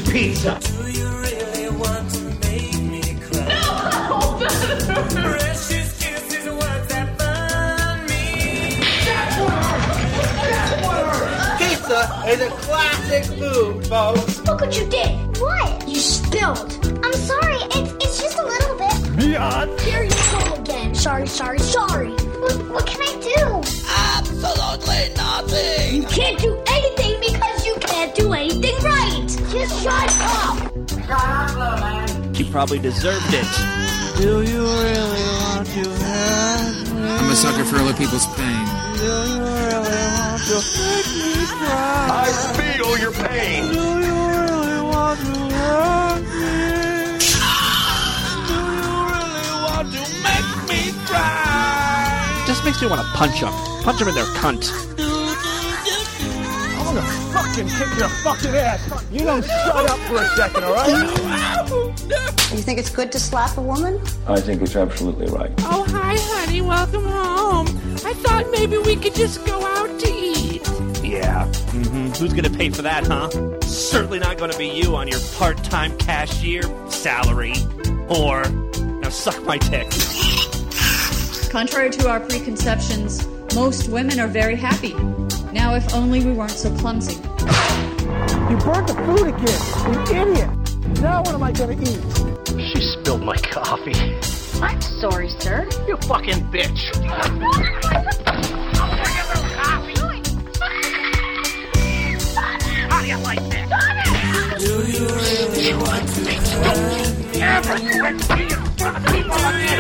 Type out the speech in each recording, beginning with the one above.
pizza. Do you really want to make me cry? No! Precious kisses, words that burn me. That's what hurt! Pizza is a classic food, folks. Look what you did. What? You spilled. I'm sorry. It's just a little bit. Beyond. Here you go again. Sorry. What can I do? Absolutely nothing. You can't do anything because you can't do anything right. Just shut up. She probably deserved it. Do you really want to hurt me? I'm a sucker for other people's pain. Do you really want to make me cry? I feel your pain. Do you really want to hurt me? Do you really want to make me cry? Just makes me want to punch them. Punch them in their cunt. I'm gonna fucking kick your fucking ass. You don't shut up for a second, all right? You think it's good to slap a woman? I think it's absolutely right. Oh, hi, honey. Welcome home. I thought maybe we could just go out to eat. Yeah. Who's going to pay for that, huh? Certainly not going to be you on your part-time cashier salary. Or, now suck my dick. Contrary to our preconceptions, most women are very happy. Now, if only we weren't so clumsy. You burnt the food again, you idiot. Now what am I gonna eat? She spilled my coffee. I'm sorry, sir. You fucking bitch. How do you like that? Do you really want to hurt me? Ever quit being in front of people again.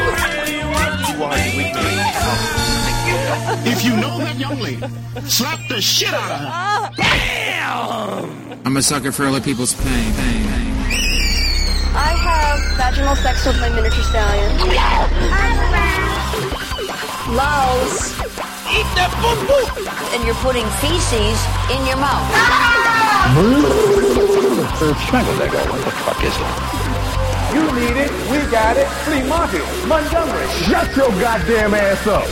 If you know that young lady, slap the shit out of her. Damn! I'm a sucker for other people's pain. I have vaginal sex with my miniature stallion. Lows. Eat that boo-boo! And you're putting feces in your mouth. What the fuck is it? You need it, we got it. Flea Market, Montgomery. Shut your goddamn ass up.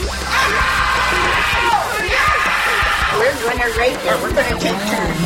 We're gonna rape her. We're gonna take turns.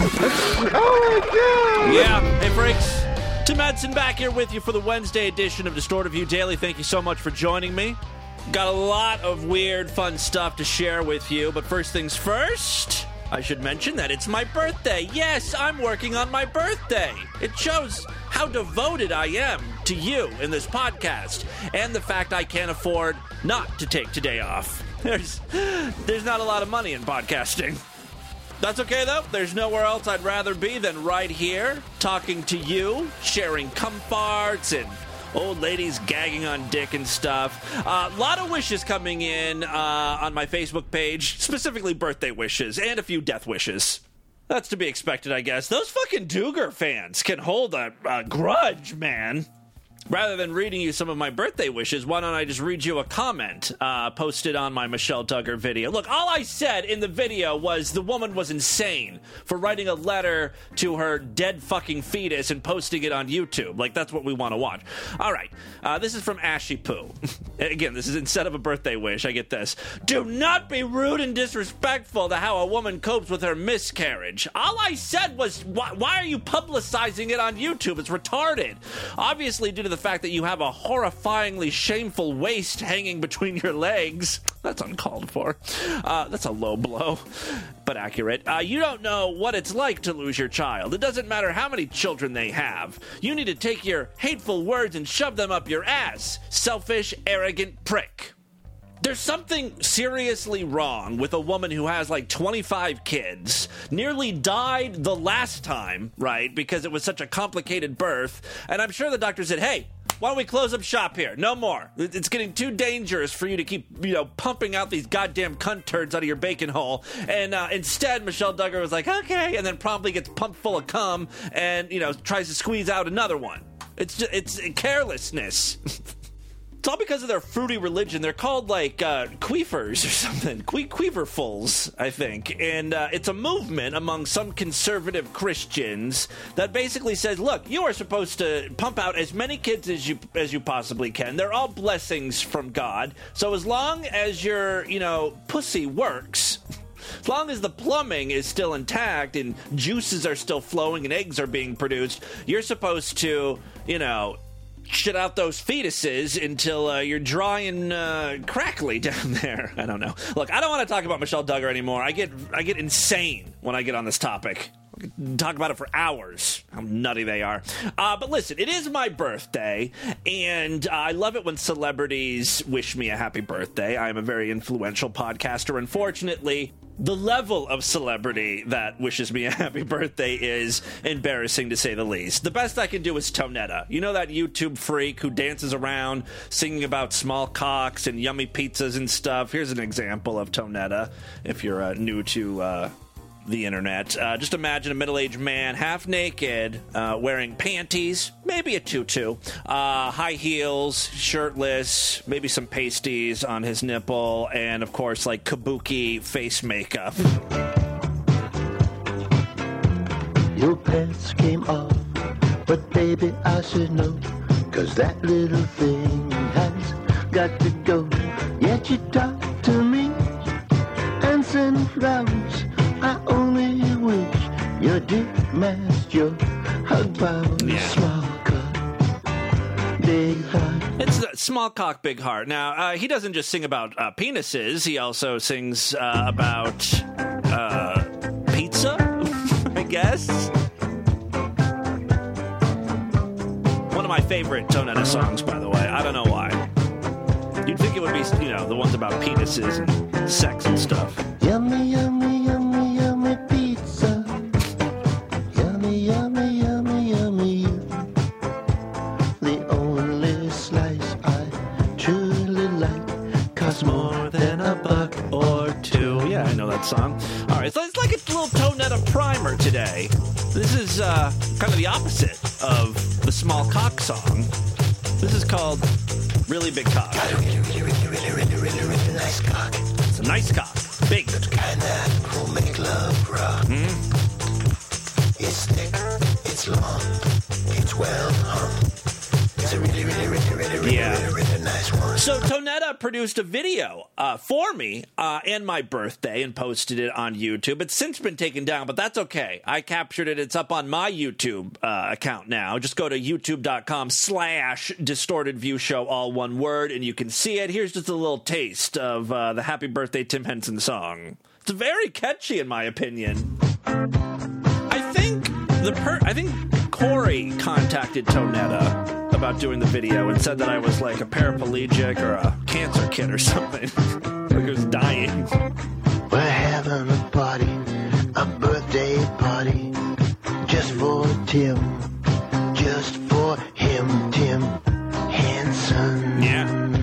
Oh my God. Yeah, hey freaks. Tim Edson back here with you for the Wednesday edition of Distorted View Daily. Thank you so much for joining me. Got a lot of weird, fun stuff to share with you, but first things first, I should mention that it's my birthday. Yes, I'm working on my birthday. It shows how devoted I am to you in this podcast, and the fact I can't afford not to take today off. There's not a lot of money in podcasting. That's okay, though. There's nowhere else I'd rather be than right here, talking to you, sharing cum farts and old ladies gagging on dick and stuff. A lot of wishes coming in on my Facebook page, specifically birthday wishes, and a few death wishes. That's to be expected, I guess. Those fucking Duggar fans can hold a grudge, man. Rather than reading you some of my birthday wishes, why don't I just read you a comment posted on my Michelle Duggar video. Look, all I said in the video was the woman was insane for writing a letter to her dead fucking fetus and posting it on YouTube. Like, that's what we want to watch. All right, this is from Ashy Poo. Again, this is instead of a birthday wish, I get this. Do not be rude and disrespectful to how a woman copes with her miscarriage. All I said was, why are you publicizing it on YouTube? It's retarded. Obviously, due to the fact that you have a horrifyingly shameful waist hanging between your legs. That's uncalled for. That's a low blow, but accurate. You don't know what it's like to lose your child. It doesn't matter how many children they have. You need to take your hateful words and shove them up your ass. Selfish, arrogant prick. There's something seriously wrong with a woman who has like 25 kids, nearly died the last time, right, because it was such a complicated birth, and I'm sure the doctor said, hey, why don't we close up shop here? No more. It's getting too dangerous for you to keep, pumping out these goddamn cunt turds out of your bacon hole. And instead, Michelle Duggar was like, okay, and then promptly gets pumped full of cum and, tries to squeeze out another one. It's carelessness. It's all because of their fruity religion. They're called, queefers or something. Queeverfuls, I think. And it's a movement among some conservative Christians that basically says, look, you are supposed to pump out as many kids as you possibly can. They're all blessings from God. So as long as your, pussy works, As long as the plumbing is still intact and juices are still flowing and eggs are being produced, you're supposed to, shit out those fetuses until you're dry and crackly down there. I don't know. Look, I don't want to talk about Michelle Duggar anymore. I get insane when I get on this topic. I could talk about it for hours, how nutty they are. But listen, it is my birthday, and I love it when celebrities wish me a happy birthday. I am a very influential podcaster. Unfortunately, the level of celebrity that wishes me a happy birthday is embarrassing, to say the least. The best I can do is Tonetta. You know that YouTube freak who dances around singing about small cocks and yummy pizzas and stuff? Here's an example of Tonetta, if you're new to the internet. Just imagine a middle-aged man, half naked, wearing panties, maybe a tutu, high heels, shirtless, maybe some pasties on his nipple, and of course, like kabuki face makeup. Your pants came off, but baby, I should know, 'cause that little thing has got to go. Yet you talk to me and send flowers. I only wish your dick matched your hug pound. Small cock, big heart. It's small cock, big heart. Now, he doesn't just sing about penises. He also sings about pizza, I guess. One of my favorite Tonetta songs, by the way. I don't know why. You'd think it would be, the ones about penises and sex and stuff. Yummy, yummy, yummy, yummy pizza. Yummy, yummy, yummy, yummy. The only slice I truly like costs more than $1 or $2. Yeah, I know that song. All right, so it's like a little Tonetta primer today. This is kind of the opposite of the small cock song. This is called Really Big Cock. Got a really nice cock. It's a nice cock. Big. The kind that will make love rock. It's thick, it's long, it's well hung. It's a really nice one. So Tonetta produced a video for me and my birthday and posted it on YouTube. It's since been taken down, but that's okay. I captured it. It's up on my YouTube account now. Just go to youtube.com/DistortedViewShow, all one word, and you can see it. Here's just a little taste of the Happy Birthday Tim Henson song. It's very catchy, in my opinion. I think Corey contacted Tonetta about doing the video and said that I was like a paraplegic or a cancer kid or something. Like I was dying. We're having a party, a birthday party, just for Tim, just for him, Tim Henson. Yeah.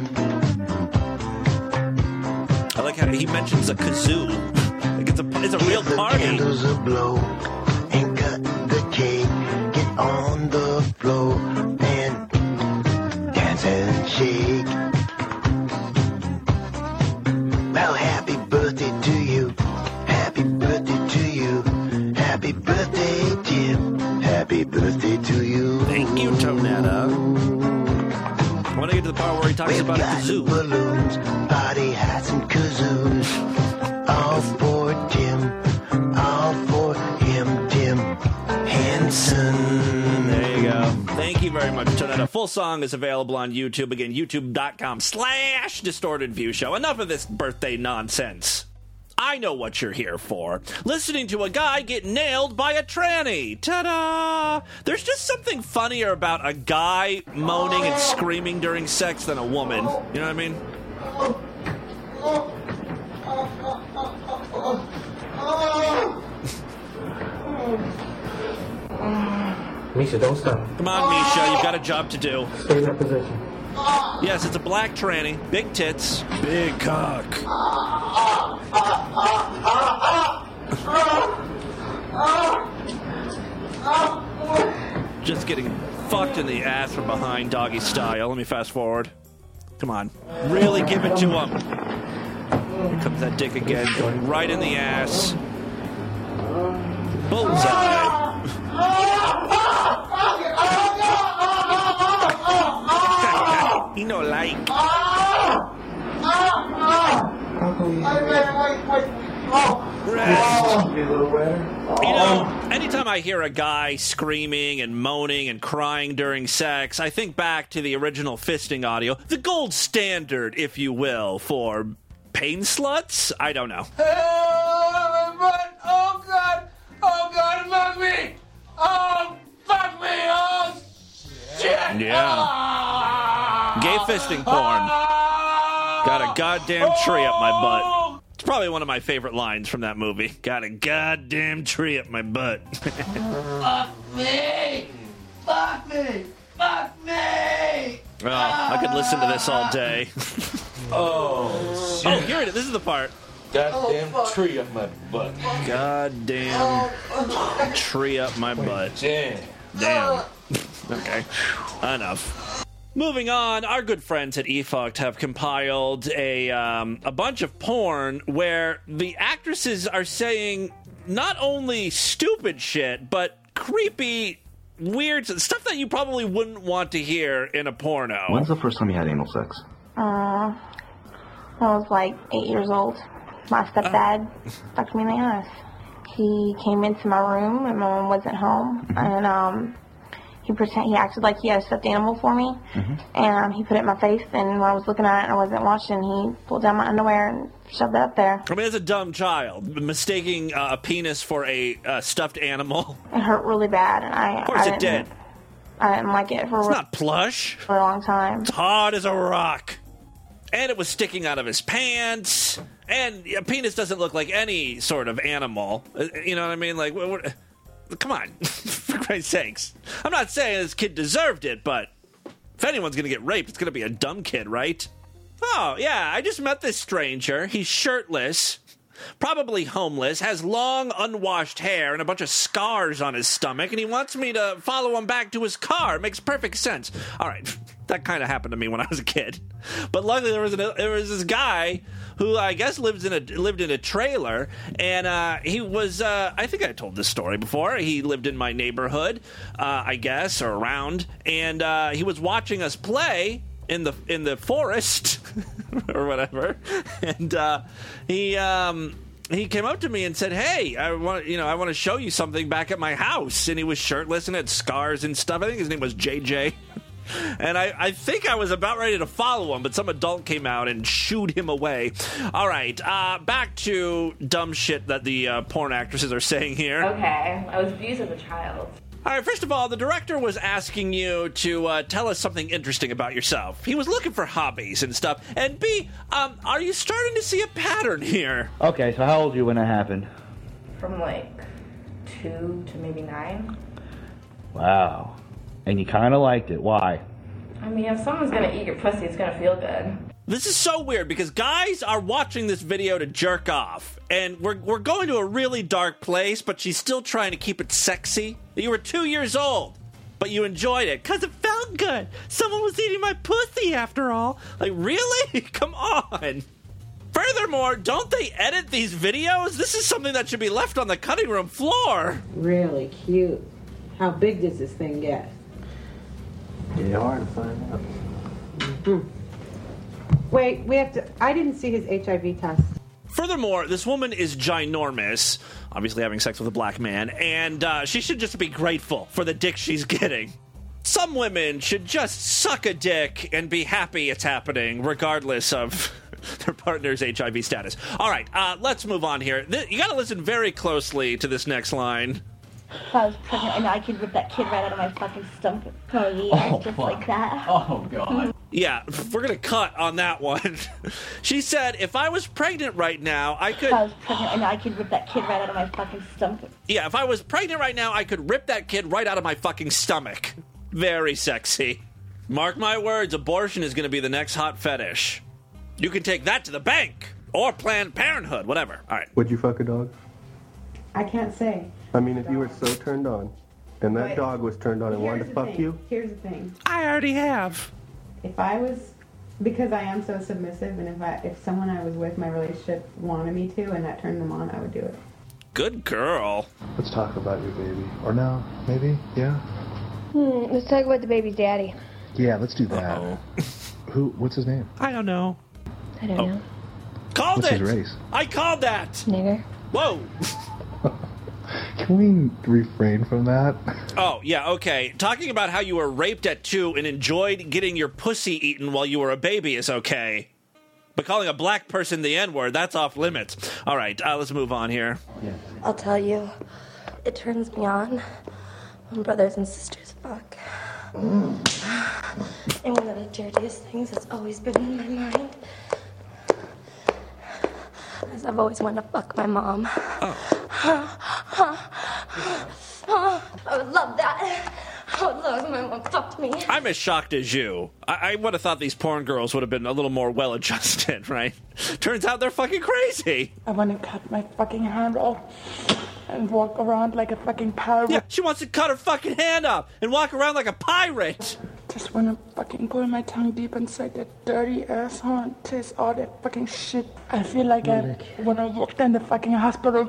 I like how he mentions a kazoo. Like it's a real party. Candles a blow and cut the cake. Get on the floor and dance and shake. Well, happy birthday to you. Happy birthday to you. Happy birthday, Tim. Happy birthday to you. Thank you, Tonetta. I want to get to the part where he talks about a kazoo. Balloons, party hats, and kazoos. All for Tim. All for him, Tim Henson. There you go. Thank you very much, Tonetta. Full song is available on YouTube. Again, youtube.com/DistortedViewShow. Enough of this birthday nonsense. I know what you're here for. Listening to a guy get nailed by a tranny. Ta-da! There's just something funnier about a guy moaning and screaming during sex than a woman. You know what I mean? Misha, don't stop. Come on, Misha, you've got a job to do. Stay in that position. Yes, it's a black tranny. Big tits. Big cock. Just getting fucked in the ass from behind, doggy style. Let me fast forward. Come on. Really give it to him. Here comes that dick again, going right in the ass. Bullseye. He no like. rest. You know, anytime I hear a guy screaming and moaning and crying during sex, I think back to the original fisting audio, the gold standard, if you will, for pain sluts? I don't know. Oh, God. Oh, God, fuck me. Oh, fuck me. Oh, shit. Yeah. Gay fisting porn. Got a goddamn tree up my butt. It's probably one of my favorite lines from that movie. Got a goddamn tree up my butt. Fuck me. Fuck me. Fuck me. Oh, I could listen to this all day. Oh, shit. Oh, here it is. This is the part. Goddamn tree up my butt. Goddamn tree up my butt. Damn. Okay. Enough. Moving on, our good friends at eFucked have compiled a bunch of porn where the actresses are saying not only stupid shit, but creepy, weird stuff that you probably wouldn't want to hear in a porno. When's the first time you had anal sex? I was like 8 years old. My stepdad fucked me in the ass. He came into my room and my mom wasn't home, and he acted like he had a stuffed animal for me, and he put it in my face, and when I was looking at it and I wasn't watching, he pulled down my underwear and shoved it up there. I mean, as a dumb child, mistaking a penis for a stuffed animal. It hurt really bad, and Of course it did. I didn't like it It's not plush. For a long time. It's hard as a rock. And it was sticking out of his pants. And a penis doesn't look like any sort of animal. You know what I mean? Like, come on. For Christ's sakes. I'm not saying this kid deserved it, but if anyone's going to get raped, it's going to be a dumb kid, right? Oh, yeah, I just met this stranger. He's shirtless, probably homeless, has long, unwashed hair and a bunch of scars on his stomach, and he wants me to follow him back to his car. It makes perfect sense. All right, that kind of happened to me when I was a kid. But luckily, there was this guy who I guess lived in a trailer, and he was, I think I told this story before, he lived in my neighborhood, I guess, or around, and he was watching us play in the forest or whatever, and he came up to me and said, "Hey, I want to show you something back at my house." And he was shirtless and had scars and stuff. I think his name was JJ. And I think I was about ready to follow him, but some adult came out and shooed him away. All right, back to dumb shit that the porn actresses are saying here. Okay, I was abused as a child. All right, first of all, the director was asking you to tell us something interesting about yourself. He was looking for hobbies and stuff. And B, are you starting to see a pattern here? Okay, so how old were you when that happened? From like 2 to maybe 9. Wow. And you kind of liked it. Why? I mean, if someone's going to eat your pussy, it's going to feel good. This is so weird because guys are watching this video to jerk off. And we're going to a really dark place, but she's still trying to keep it sexy. You were 2 years old, but you enjoyed it because it felt good. Someone was eating my pussy after all. Like, really? Come on. Furthermore, don't they edit these videos? This is something that should be left on the cutting room floor. Really cute. How big does this thing get? Pretty hard to find out. Wait, we have to... I didn't see his HIV test. Furthermore, this woman is ginormous, obviously having sex with a black man, and she should just be grateful for the dick she's getting. Some women should just suck a dick and be happy it's happening, regardless of their partner's HIV status. All right, let's move on here. You got to listen very closely to this next line. If I was pregnant, I know I could rip that kid right out of my fucking stomach. Oh, yeah, just fuck. Like that. Oh, God. Yeah, we're going to cut on that one. She said, if I was pregnant right now, I could... If I was pregnant, I know I could rip that kid right out of my fucking stomach. Yeah, if I was pregnant right now, I could rip that kid right out of my fucking stomach. Very sexy. Mark my words, abortion is going to be the next hot fetish. You can take that to the bank. Or Planned Parenthood, whatever. All right. Would you fuck a dog? I can't say. I mean, if you were so turned on, and that dog was turned on and wanted to fuck you? Here's the thing. I already have. If I was, because I am so submissive, and if someone I was with, my relationship wanted me to, and that turned them on, I would do it. Good girl. Let's talk about your baby. Or no, maybe? Yeah? Let's talk about the baby's daddy. Yeah, let's do that. What's his name? I don't know. I don't know. Called What's it! his race? I called that! Nigger. Whoa. Can we refrain from that? Oh, yeah, okay. Talking about how you were raped at 2 and enjoyed getting your pussy eaten while you were a baby is okay. But calling a black person the N-word, that's off limits. All right, let's move on here. I'll tell you, it turns me on when brothers and sisters fuck. And one of the dirtiest things that's always been in my mind is I've always wanted to fuck my mom. I would love that. I would love if my mom fucked me. I'm as shocked as you. I would have thought these porn girls would have been a little more well-adjusted, right? Turns out they're fucking crazy. I want to cut my fucking hand off and walk around like a fucking pirate. Yeah, she wants to cut her fucking hand off and walk around like a pirate. Just want to fucking pull my tongue deep inside that dirty asshole and taste all that fucking shit. I feel like when I walked in the fucking hospital,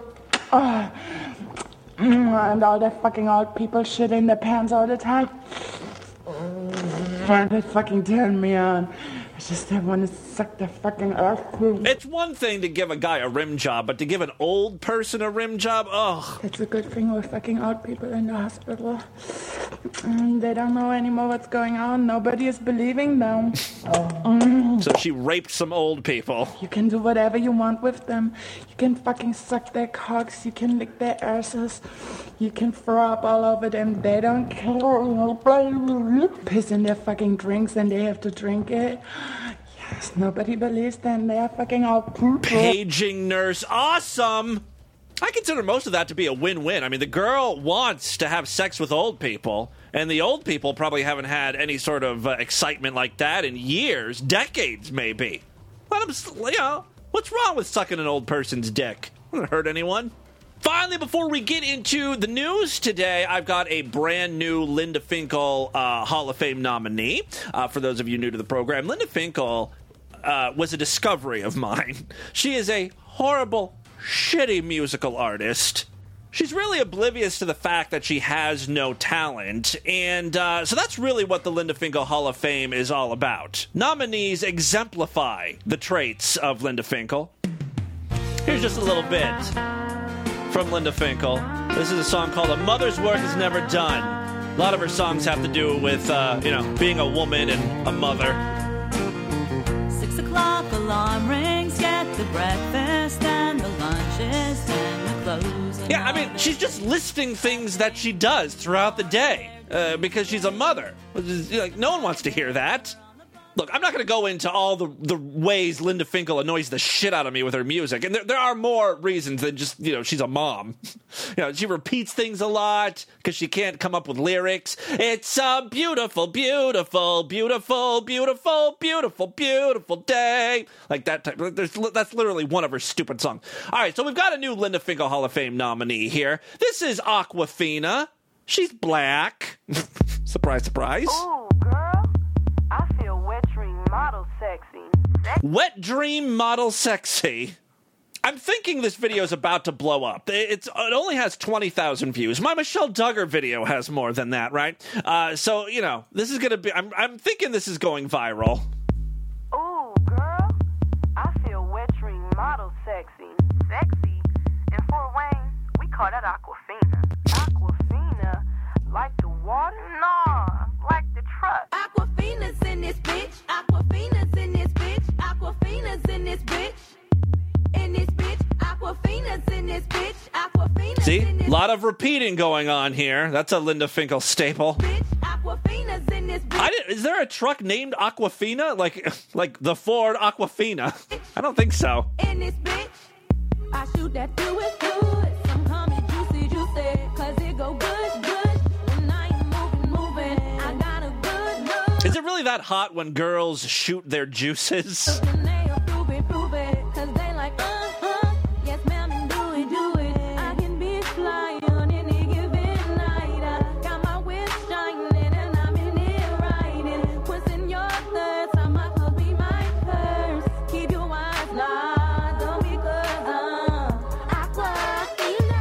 and all that fucking old people shit in their pants all the time. They fucking turn me on. I want to suck the fucking earth through. It's one thing to give a guy a rim job, but to give an old person a rim job, ugh. It's a good thing with fucking old people in the hospital. They don't know anymore what's going on. Nobody is believing them. So she raped some old people. You can do whatever you want with them. You can fucking suck their cocks. You can lick their asses. You can throw up all over them. They don't care. Piss in their fucking drinks and they have to drink it. Yes, nobody believes them. They are fucking all poop. Paging nurse, awesome! I consider most of that to be a win-win. I mean, the girl wants to have sex with old people, and the old people probably haven't had any sort of excitement like that in years, decades maybe. Let them, what's wrong with sucking an old person's dick? Doesn't hurt anyone. Finally, before we get into the news today, I've got a brand new Linda Finkel Hall of Fame nominee. For those of you new to the program, Linda Finkel was a discovery of mine. She is a horrible, shitty musical artist. She's really oblivious to the fact that she has no talent, and so that's really what the Linda Finkel Hall of Fame is all about. Nominees exemplify the traits of Linda Finkel. Here's just a little bit from Linda Finkel. This is a song called A Mother's Work Is Never Done. A lot of her songs have to do with, being a woman and a mother. 6 o'clock alarm rings, get the breakfast and the lunches and the clothes. Yeah, I mean, she's just listing things that she does throughout the day because she's a mother. No one wants to hear that. Look, I'm not going to go into all the ways Linda Finkel annoys the shit out of me with her music. And there are more reasons than just, she's a mom. She repeats things a lot because she can't come up with lyrics. It's a beautiful, beautiful, beautiful, beautiful, beautiful, beautiful day. Like that type. That's literally one of her stupid songs. All right, so we've got a new Linda Finkel Hall of Fame nominee here. This is Aquafina. She's black. Surprise, surprise. Ooh, girl. I feel wet dream model sexy. Wet dream model sexy. I'm thinking this video is about to blow up. It only has 20,000 views. My Michelle Duggar video has more than that, right? So, this is going to be... I'm thinking this is going viral. Ooh, girl. I feel wet dream model sexy. Sexy? In Fort Wayne, we call that Aquafina. Aquafina? Like the water? Nah, like the truck. Aquafina's in this bitch. Aquafina's in this bitch. Aquafina's in this bitch. In this bitch. Aquafina's in this bitch. Aquafina's See? in this A lot of repeating going on here. That's a Linda Finkel staple. bitch. Aquafina's in this bitch. Is there a truck named Aquafina? Like the Ford Aquafina? I don't think so. In this bitch. I shoot that through it, good. Some call me juicy, juicy. Cause it go good, good. When I ain't moving. I got a good look. Is it really that hot when girls shoot their juices? And they approve it. Cause they like, yes ma'am, and do it. I can be flying on any given night. I got my wish shining and I'm in it riding. Twisting your thirst, I might as well be my curse. Keep your eyes locked, don't because Aquafina.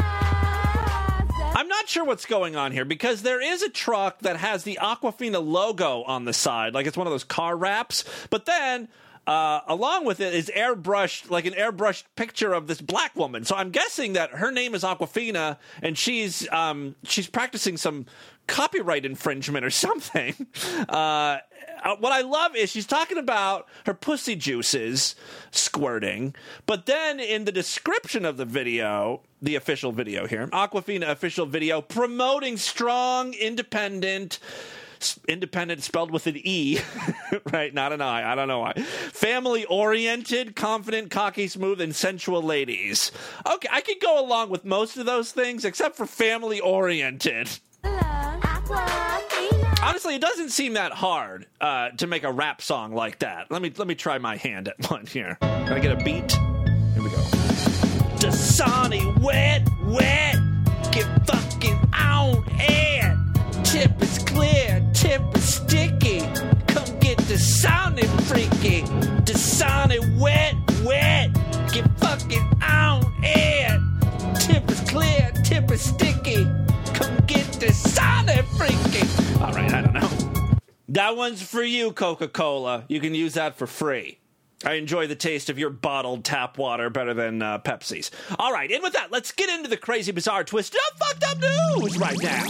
I'm not sure what's going on here because there is a truck that has the Aquafina logo on the side, like it's one of those car wraps, but then along with it is airbrushed, like an airbrushed picture of this black woman. So I'm guessing that her name is Awkwafina, and she's practicing some copyright infringement or something. What I love is she's talking about her pussy juices squirting, but then in the description of the video, the official video here, Awkwafina official video, promoting strong, independent spelled with an E, right? Not an I. I don't know why. Family-oriented, confident, cocky, smooth, and sensual ladies. Okay, I could go along with most of those things, except for family-oriented. Honestly, it doesn't seem that hard to make a rap song like that. Let me try my hand at one here. Can I get a beat? Here we go. Dasani, wet, get fucking on air. Tip is clear, tip is sticky. Come get Dasani freaky. Dasani, wet, get fucking on air. Tip is clear, tip is sticky. Come get Dasani freaky. All right, I don't know. That one's for you, Coca-Cola. You can use that for free. I enjoy the taste of your bottled tap water better than Pepsi's. All right, and with that, let's get into the crazy, bizarre, twisted up, fucked up news right now.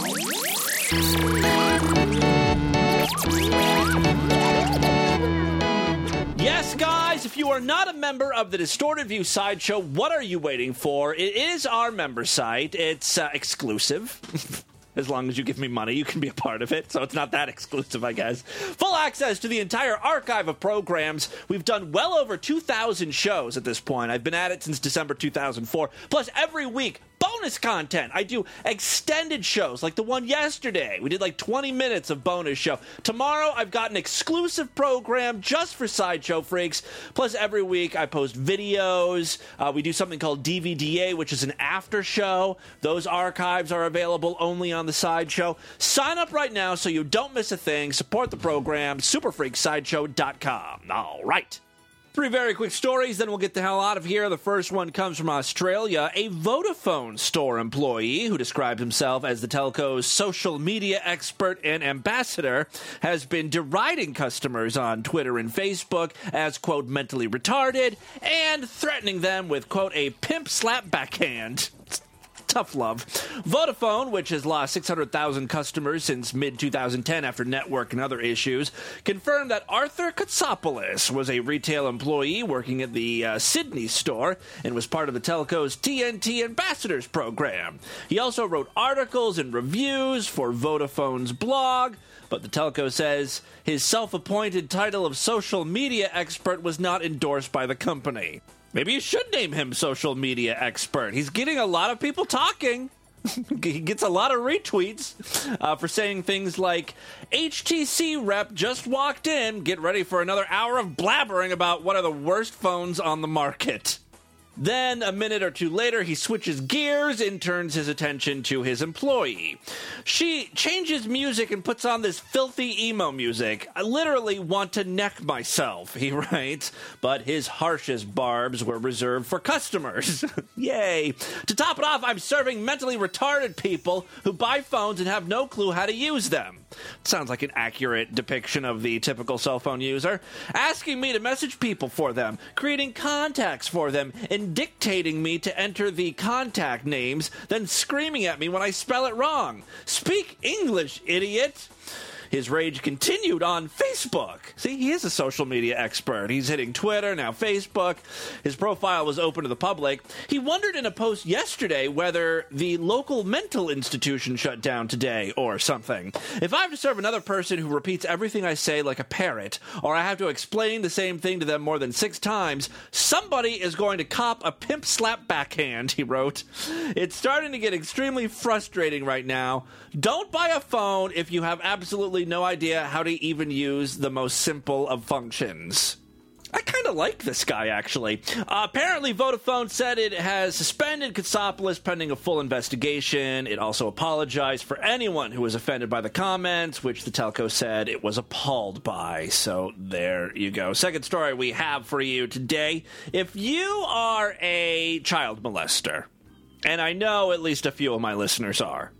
Yes, guys, if you are not a member of the Distorted View Sideshow, what are you waiting for? It is our member site. It's exclusive. As long as you give me money, you can be a part of it, so it's not that exclusive, I guess. Full access to the entire archive of programs. We've done well over 2,000 shows at this point. I've been at it since December 2004. Plus, every week, bonus content. I do extended shows, like the one yesterday. We did like 20 minutes of bonus show. Tomorrow, I've got an exclusive program just for Sideshow Freaks. Plus, every week, I post videos. We do something called DVDA, which is an after show. Those archives are available only on the Sideshow. Sign up right now so you don't miss a thing. Support the program, superfreaksideshow.com. All right. 3 very quick stories, then we'll get the hell out of here. The first one comes from Australia. A Vodafone store employee who describes himself as the telco's social media expert and ambassador has been deriding customers on Twitter and Facebook as, quote, mentally retarded and threatening them with, quote, a pimp slap backhand. Tough love. Vodafone, which has lost 600,000 customers since mid-2010 after network and other issues, confirmed that Arthur Katsopoulos was a retail employee working at the Sydney store and was part of the telco's TNT Ambassadors program. He also wrote articles and reviews for Vodafone's blog, but the telco says his self-appointed title of social media expert was not endorsed by the company. Maybe you should name him social media expert. He's getting a lot of people talking. He gets a lot of retweets for saying things like, HTC rep just walked in. Get ready for another hour of blabbering about what are the worst phones on the market. Then, a minute or two later, he switches gears and turns his attention to his employee. She changes music and puts on this filthy emo music. I literally want to neck myself, he writes, but his harshest barbs were reserved for customers. Yay. To top it off, I'm serving mentally retarded people who buy phones and have no clue how to use them. Sounds like an accurate depiction of the typical cell phone user. Asking me to message people for them, creating contacts for them, and dictating me to enter the contact names, then screaming at me when I spell it wrong. Speak English, idiot! His rage continued on Facebook. See, he is a social media expert. He's hitting Twitter, now Facebook. His profile was open to the public. He wondered in a post yesterday whether the local mental institution shut down today or something. If I have to serve another person who repeats everything I say like a parrot, or I have to explain the same thing to them more than 6 times, somebody is going to cop a pimp slap backhand, he wrote. It's starting to get extremely frustrating right now. Don't buy a phone if you have absolutely no idea how to even use the most simple of functions. I kind of like this guy, actually. Apparently, Vodafone said it has suspended Katsopoulos pending a full investigation. It also apologized for anyone who was offended by the comments, which the telco said it was appalled by. So there you go. Second story we have for you today. If you are a child molester, and I know at least a few of my listeners are,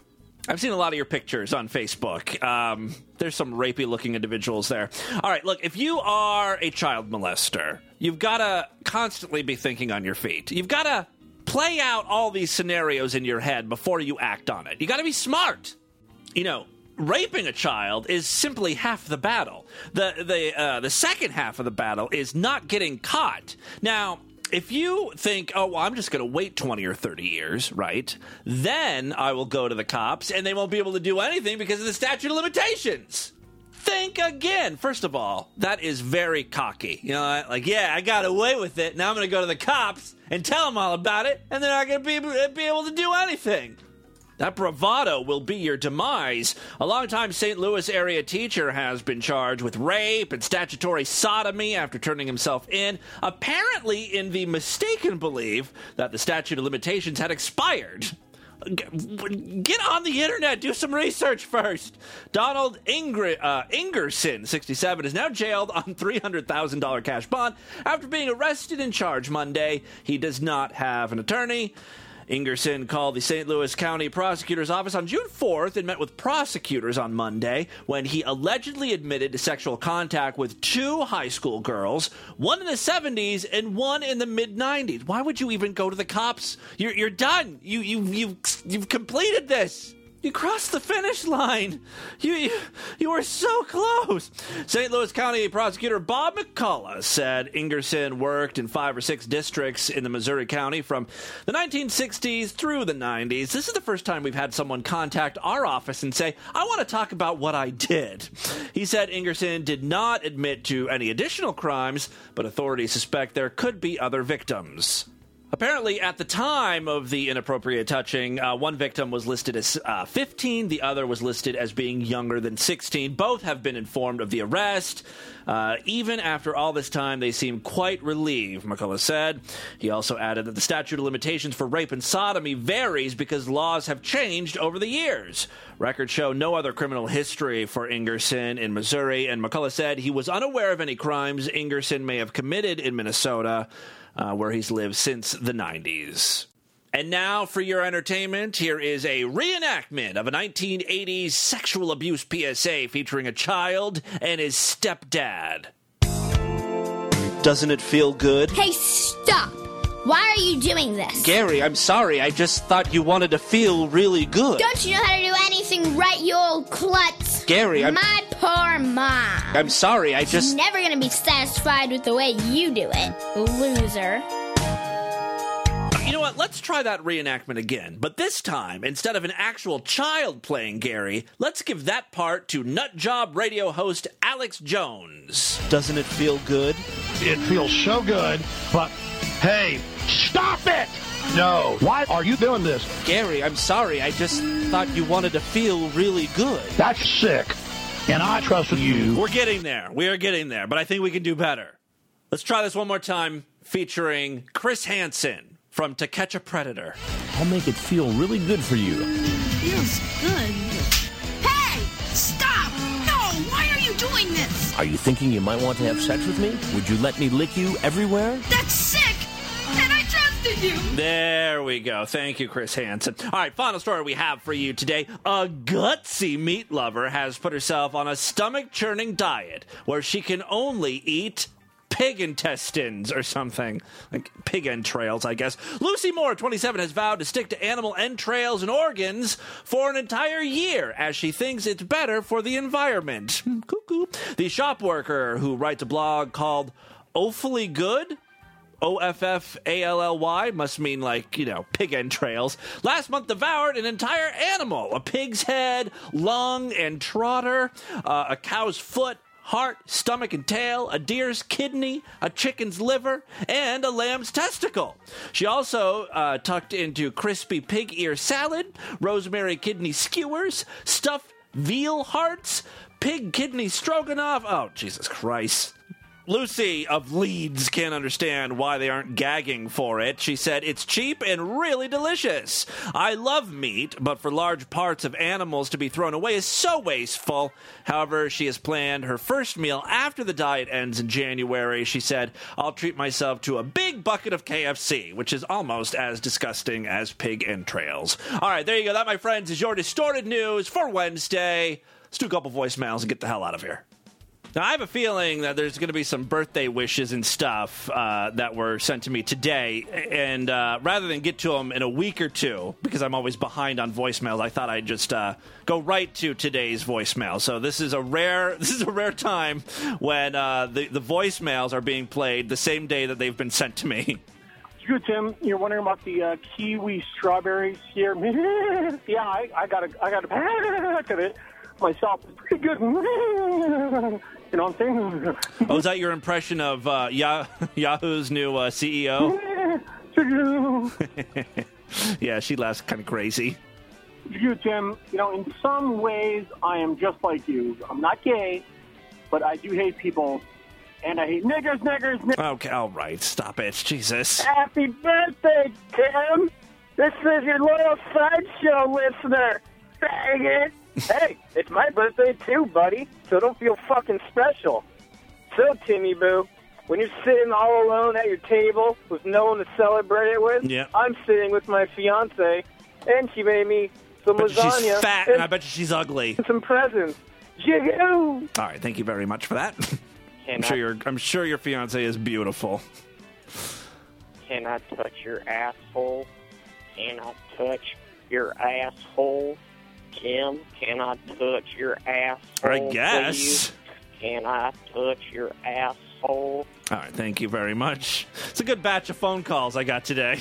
I've seen a lot of your pictures on Facebook. There's some rapey-looking individuals there. All right, look, if you are a child molester, you've got to constantly be thinking on your feet. You've got to play out all these scenarios in your head before you act on it. You got to be smart. You know, raping a child is simply half the battle. The second half of the battle is not getting caught. Now, if you think, oh, well, I'm just going to wait 20 or 30 years, right? Then I will go to the cops, and they won't be able to do anything because of the statute of limitations. Think again. First of all, that is very cocky. You know, like, yeah, I got away with it. Now I'm going to go to the cops and tell them all about it, and they're not going to be able to do anything. That bravado will be your demise. A longtime St. Louis area teacher has been charged with rape and statutory sodomy after turning himself in, apparently in the mistaken belief that the statute of limitations had expired. Get on the internet, do some research first. Donald Ingerson, 67, is now jailed on $300,000 cash bond after being arrested and charged Monday. He does not have an attorney. Ingerson called the St. Louis County Prosecutor's Office on June 4th and met with prosecutors on Monday when he allegedly admitted to sexual contact with 2 high school girls, one in the 70s and one in the mid-90s. Why would you even go to the cops? You're done. You've completed this. You crossed the finish line. You were so close. St. Louis County Prosecutor Bob McCullough said Ingerson worked in 5 or 6 districts in the Missouri County from the 1960s through the 90s. This is the first time we've had someone contact our office and say, I want to talk about what I did. He said Ingerson did not admit to any additional crimes, but authorities suspect there could be other victims. Apparently, at the time of the inappropriate touching, one victim was listed as 15, the other was listed as being younger than 16. Both have been informed of the arrest. Even after all this time, they seem quite relieved, McCullough said. He also added that the statute of limitations for rape and sodomy varies because laws have changed over the years. Records show no other criminal history for Ingerson in Missouri, and McCullough said he was unaware of any crimes Ingerson may have committed in Minnesota, where he's lived since the 90s. And now, for your entertainment, here is a reenactment of a 1980s sexual abuse PSA featuring a child and his stepdad. Doesn't it feel good? Hey, stop! Why are you doing this? Gary, I'm sorry. I just thought you wanted to feel really good. Don't you know how to do anything right, you old klutz? Gary, My poor mom. I'm sorry. She's never gonna be satisfied with the way you do it, loser. You know what? Let's try that reenactment again. But this time, instead of an actual child playing Gary, let's give that part to Nutjob radio host Alex Jones. Doesn't it feel good? It feels so good, but hey, stop it! No. Why are you doing this? Gary, I'm sorry. I just thought you wanted to feel really good. That's sick. And I trusted you. We're getting there. We are getting there, but I think we can do better. Let's try this one more time, featuring Chris Hansen from To Catch a Predator. I'll make it feel really good for you. Feels good. Hey! Stop! No! Why are you doing this? Are you thinking you might want to have sex with me? Would you let me lick you everywhere? That's sick! And I trusted you! There we go. Thank you, Chris Hansen. All right, final story we have for you today. A gutsy meat lover has put herself on a stomach-churning diet where she can only eat pig intestines or something. Like pig entrails, I guess. Lucy Moore, 27, has vowed to stick to animal entrails and organs for an entire year as she thinks it's better for the environment. Cuckoo. The shop worker who writes a blog called Offally Good, Offally, must mean like, pig entrails, last month devoured an entire animal. A pig's head, lung, and trotter, a cow's foot, heart, stomach, and tail, a deer's kidney, a chicken's liver, and a lamb's testicle. She also tucked into crispy pig ear salad, rosemary kidney skewers, stuffed veal hearts, pig kidney stroganoff. Oh, Jesus Christ. Lucy of Leeds can't understand why they aren't gagging for it. She said, it's cheap and really delicious. I love meat, but for large parts of animals to be thrown away is so wasteful. However, she has planned her first meal after the diet ends in January. She said, I'll treat myself to a big bucket of KFC, which is almost as disgusting as pig entrails. All right, there you go. That, my friends, is your Distorted News for Wednesday. Let's do a couple voicemails and get the hell out of here. Now, I have a feeling that there's going to be some birthday wishes and stuff that were sent to me today, and rather than get to them in a week or two, because I'm always behind on voicemails, I thought I'd just go right to today's voicemail. So this is a rare time when the voicemails are being played the same day that they've been sent to me. Good, Tim. You're wondering about the kiwi strawberries here. Yeah, I got a pack of it myself. It's pretty good. You know what I'm saying? Oh, is that your impression of Yahoo's new CEO? Yeah, she laughs kind of crazy. You, Tim, you know, in some ways, I am just like you. I'm not gay, but I do hate people, and I hate niggers. Okay, all right, stop it, Jesus. Happy birthday, Tim! This is your loyal Sideshow listener. Dang it! Hey, it's my birthday too, buddy, so don't feel fucking special. So, Timmy Boo, when you're sitting all alone at your table with no one to celebrate it with, yeah. I'm sitting with my fiance, and she made me some lasagna. She's fat, and I bet you she's ugly. Some presents. Jigoo! All right, thank you very much for that. I'm sure your fiance is beautiful. Can I touch your asshole? Can I touch your asshole? Kim, can I touch your asshole, I guess. Please? Can I touch your asshole? All right, thank you very much. It's a good batch of phone calls I got today.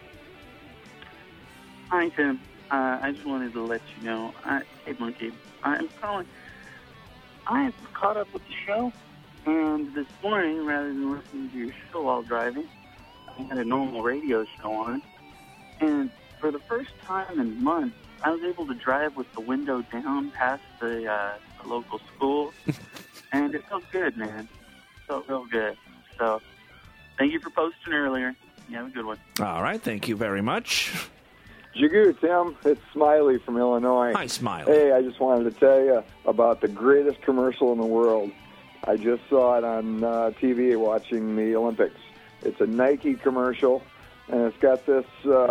Hi, Tim. I just wanted to let you know, hey, Monkey, I'm calling. I caught up with the show, and this morning, rather than listening to your show while driving, I had a normal radio show on, and for the first time in months, I was able to drive with the window down past the local school, and it felt good, man. It felt real good. So, thank you for posting earlier. You have a good one. All right, thank you very much. Jigoo, Tim. It's Smiley from Illinois. Hi, Smiley. Hey, I just wanted to tell you about the greatest commercial in the world. I just saw it on TV watching the Olympics. It's a Nike commercial, and it's got this,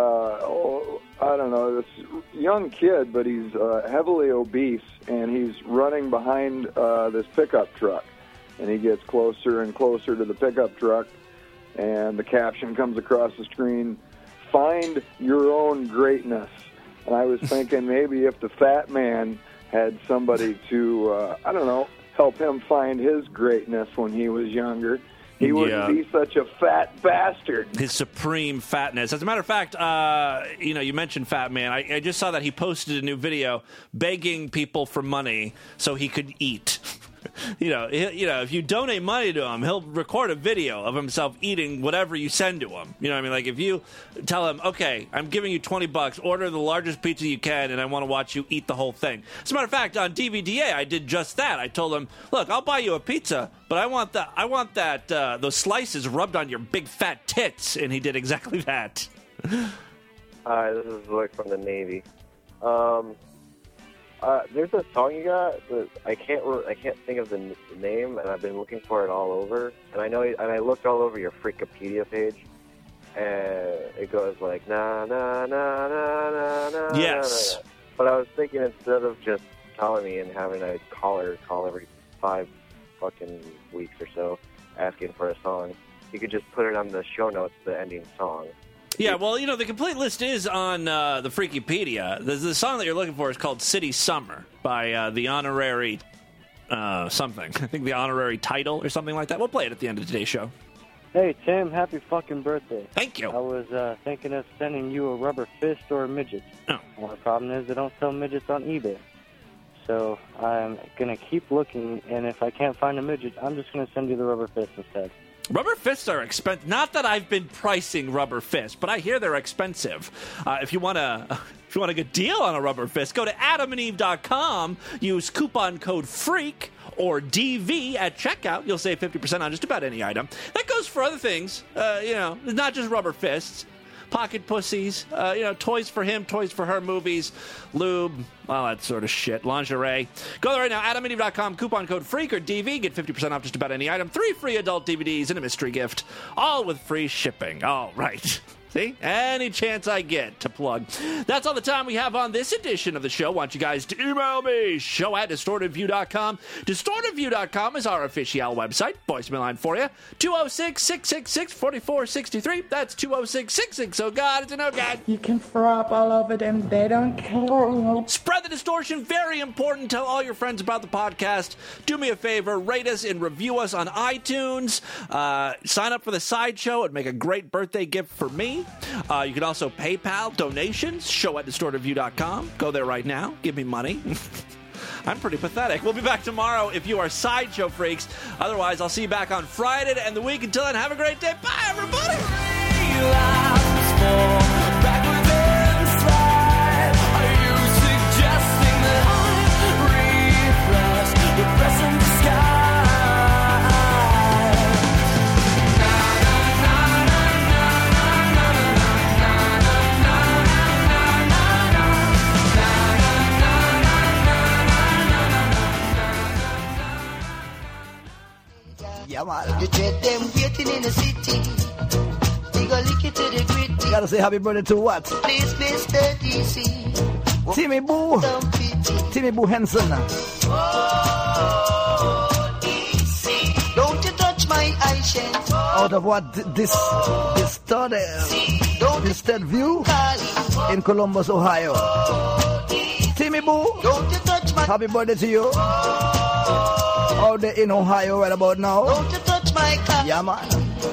this young kid, but he's heavily obese, and he's running behind this pickup truck. And he gets closer and closer to the pickup truck, and the caption comes across the screen, "Find your own greatness." And I was thinking maybe if the fat man had somebody to, help him find his greatness when he was younger, he wouldn't be such a fat bastard. His supreme fatness. As a matter of fact, you mentioned Fat Man. I just saw that he posted a new video begging people for money so he could eat. If you donate money to him, he'll record a video of himself eating whatever you send to him. You know what I mean? Like if you tell him, okay, I'm giving you $20, order the largest pizza you can, and I want to watch you eat the whole thing. As a matter of fact, on DVDA, I did just that. I told him, look, I'll buy you a pizza, but I want that those slices rubbed on your big fat tits, and he did exactly that. Hi, this is Luke from the Navy. There's a song you got that I can't think of the name, and I've been looking for it all over. And I looked all over your Freakopedia page, and it goes like na na na na na na. Yes. Na, na. But I was thinking instead of just calling me and having a caller call every 5 fucking weeks or so asking for a song, you could just put it on the show notes, the ending song. Yeah, well, the complete list is on the Freakopedia. The song that you're looking for is called City Summer by the honorary something. I think the honorary title or something like that. We'll play it at the end of today's show. Hey, Tim, happy fucking birthday. Thank you. I was thinking of sending you a rubber fist or a midget. Oh. Well, the problem is they don't sell midgets on eBay. So I'm going to keep looking, and if I can't find a midget, I'm just going to send you the rubber fist instead. Rubber fists are expensive. Not that I've been pricing rubber fists, but I hear they're expensive. If you want a good deal on a rubber fist, go to adamandeve.com, use coupon code FREAK, or DV at checkout. You'll save 50% on just about any item. That goes for other things, not just rubber fists. Pocket pussies, toys for him, toys for her, movies, lube, all that sort of shit, lingerie. Go there right now, adamandeve.com, coupon code FREAK or DV, get 50% off just about any item, 3 free adult DVDs, and a mystery gift, all with free shipping. All right. See? Any chance I get to plug. That's all the time we have on this edition of the show. Want you guys to email me, show@distortedview.com. Distortedview.com is our official website. Voicemail line for you, 206-666-4463. That's 206-660-GOD. It's a no God. You can throw up all over them. They don't care. Spread the distortion. Very important. Tell all your friends about the podcast. Do me a favor. Rate us and review us on iTunes. Sign up for the sideshow. It'd make a great birthday gift for me. You can also PayPal donations, show@distortedview.com. Go there right now. Give me money. I'm pretty pathetic. We'll be back tomorrow if you are sideshow freaks. Otherwise, I'll see you back on Friday to end the week. Until then, have a great day. Bye, everybody. You treat them waiting in the city. We go lick it to the gritty. Gotta say happy birthday to what? Please, Mr. DC. Timmy Boo. Timmy Boo Henson. Oh, DC. Don't you touch my eyeshadow. Out of what? This distorted view in Columbus, Ohio. Timmy Boo. Don't you touch my... Happy birthday to you. Out there in Ohio right about now. Don't you touch my car. Yeah, man.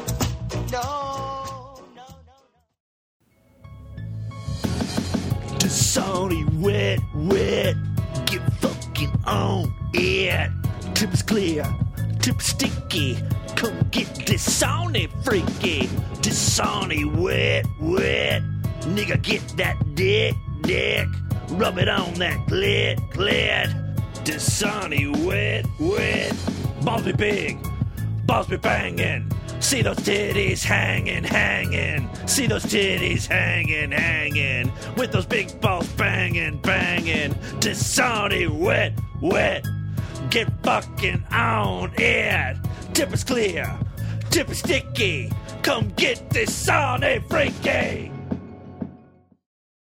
The Sony wet, get fucking on it. Tip is clear, tip is sticky. Come get this Sony freaky. The Sony wet, nigga get that dick. Rub it on that clit. The Sony wet. Balls be big, balls be banging. See those titties hanging. See those titties hanging. With those big balls banging. The Sony wet. Get fucking on it. Tip is clear, tip is sticky. Come get this Sony freaky.